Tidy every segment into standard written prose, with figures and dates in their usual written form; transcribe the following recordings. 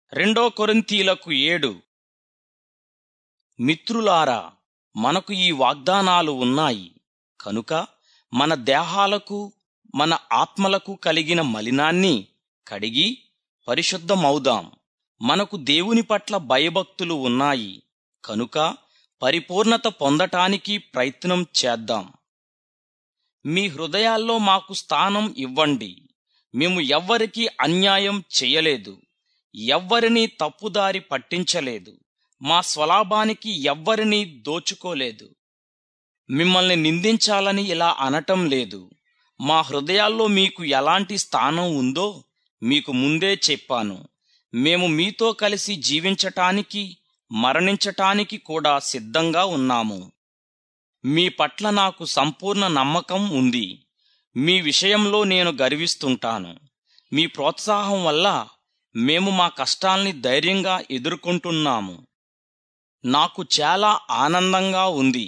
రెండో కొరింథీలకు 7. మిత్రులారా, మనకు ఈ వాగ్దానాలు ఉన్నాయి కనుక మన దేహాలకు మన ఆత్మలకు కలిగిన మలినాన్ని కడిగి పరిశుద్ధమవుదాం. మనకు దేవుని పట్ల భయభక్తులు ఉన్నాయి కనుక పరిపూర్ణత పొందటానికి ప్రయత్నం చేద్దాం. మీ హృదయాల్లో మాకు స్థానం ఇవ్వండి. మేము ఎవ్వరికీ అన్యాయం చేయలేదు, ఎవ్వరినీ తప్పుదారి పట్టించలేదు, మా స్వలాభానికి ఎవ్వరినీ దోచుకోలేదు. మిమ్మల్ని నిందించాలని ఇలా అనటం లేదు. మా హృదయాల్లో మీకు ఎలాంటి స్థానం ఉందో మీకు ముందే చెప్పాను. మేము మీతో కలిసి జీవించటానికి మరణించటానికి కూడా సిద్ధంగా ఉన్నాము. మీ పట్ల నాకు సంపూర్ణ నమ్మకం ఉంది. మీ విషయంలో నేను గర్విస్తుంటాను. మీ ప్రోత్సాహం వల్ల మేము మా కష్టాల్ని ధైర్యంగా ఎదుర్కొంటున్నాము. నాకు చాలా ఆనందంగా ఉంది.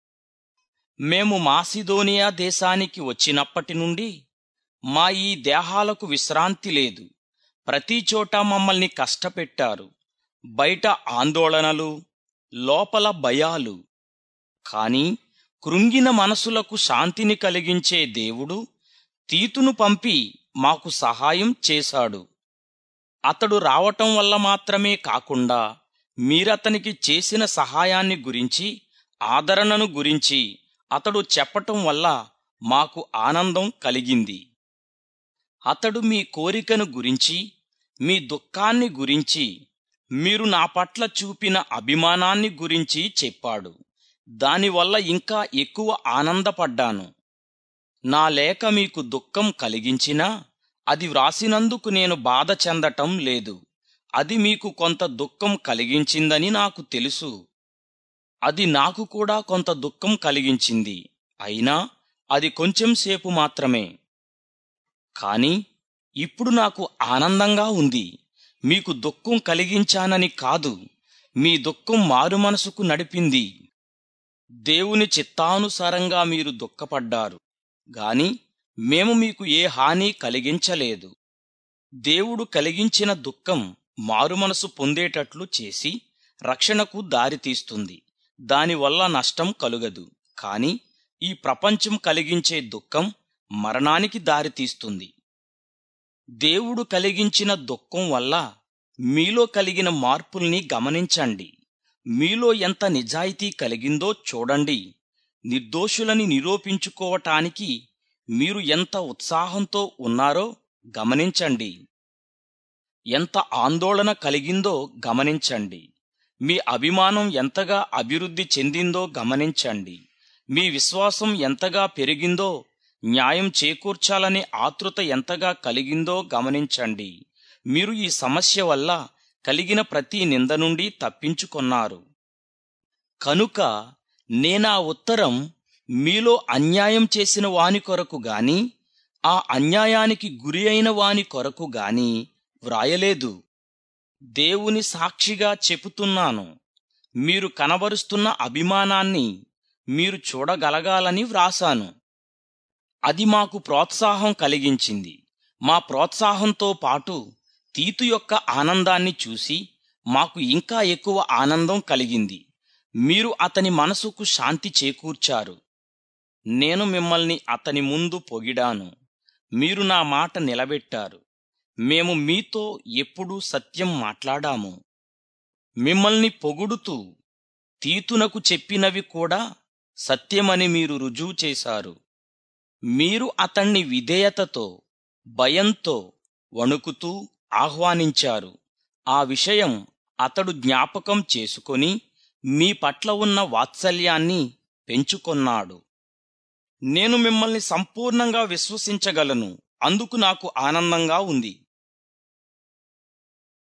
మేము మాసిదోనియా దేశానికి వచ్చినప్పటి నుండి మా ఈ దేహాలకు విశ్రాంతి లేదు. ప్రతి చోట మమ్మల్ని కష్టపెట్టారు. బయట ఆందోళనలు, లోపల భయాలు. కాని కృంగిన మనసులకు శాంతిని కలిగించే దేవుడు తీతును పంపి మాకు సహాయం చేశాడు. అతడు రావటం వల్ల మాత్రమే కాకుండా మీరతనికి చేసిన సహాయాన్ని గురించి, ఆదరణను గురించి అతడు చెప్పటం వల్ల మాకు ఆనందం కలిగింది. అతడు మీ కోరికను గురించి, మీ దుఃఖాన్ని గురించి, మీరు నా పట్ల చూపిన అభిమానాన్ని గురించి చెప్పాడు. దానివల్ల ఇంకా ఎక్కువ ఆనందపడ్డాను. నా లేఖ మీకు దుఃఖం కలిగించినా అది వ్రాసినందుకు నేను బాధ చెందటం లేదు. అది మీకు కొంత దుఃఖం కలిగించిందని నాకు తెలుసు. అది నాకు కూడా కొంత దుఃఖం కలిగించింది. అయినా అది కొంచెం సేపు మాత్రమే. కాని ఇప్పుడు నాకు ఆనందంగా ఉంది. మీకు దుఃఖం కలిగించానని కాదు, మీ దుఃఖం మారుమనసుకు నడిపింది. దేవుని చిత్తానుసారంగా మీరు దుఃఖపడ్డారు గాని మేము మీకు ఏ హాని కలిగించలేదు. దేవుడు కలిగించిన దుఃఖం మారుమనసు పొందేటట్లు చేసి రక్షణకు దారితీస్తుంది. దానివల్ల నష్టం కలుగదు. కాని ఈ ప్రపంచం కలిగించే దుఃఖం మరణానికి దారితీస్తుంది. దేవుడు కలిగించిన దుఃఖం వల్ల మీలో కలిగిన మార్పుల్ని గమనించండి. మీలో ఎంత నిజాయితీ కలిగిందో చూడండి. నిర్దోషులని నిరూపించుకోవటానికి మీరు ఎంత ఉత్సాహంతో ఉన్నారో గమనించండి. ఎంత ఆందోళన కలిగిందో గమనించండి. మీ అభిమానం ఎంతగా అభివృద్ధి చెందిందో గమనించండి. మీ విశ్వాసం ఎంతగా పెరిగిందో, న్యాయం చేకూర్చాలనే ఆతృత ఎంతగా కలిగిందో గమనించండి. మీరు ఈ సమస్య వల్ల కలిగిన ప్రతి నింద నుండి తప్పించుకొన్నారు. కనుక నేనా ఉత్తరం మీలో అన్యాయం చేసిన వాని కొరకు గాని, ఆ అన్యాయానికి గురి అయిన వాని కొరకు గాని వ్రాయలేదు. దేవుని సాక్షిగా చెబుతున్నాను, మీరు కనబరుస్తున్న అభిమానాన్ని మీరు చూడగలగాలని వ్రాసాను. అది మాకు ప్రోత్సాహం కలిగించింది. మా ప్రోత్సాహంతో పాటు తీతు యొక్క ఆనందాన్ని చూసి మాకు ఇంకా ఎక్కువ ఆనందం కలిగింది. మీరు అతని మనసుకు శాంతి చేకూర్చారు. నేను మిమ్మల్ని అతని ముందు పొగిడాను. మీరు నా మాట నిలబెట్టారు. మేము మీతో ఎప్పుడూ సత్యం మాట్లాడాము. మిమ్మల్ని పొగుడుతూ తీతునకు చెప్పినవి కూడా సత్యమని మీరు రుజువు చేశారు. మీరు అతణ్ణి విధేయతతో, భయంతో, వణుకుతూ ఆహ్వానించారు. ఆ విషయం అతడు జ్ఞాపకం చేసుకొని మీ పట్ల ఉన్న వాత్సల్యాన్ని పెంచుకొన్నాడు. నేను మిమ్మల్ని సంపూర్ణంగా విశ్వసించగలను. అందుకు నాకు ఆనందంగా ఉంది.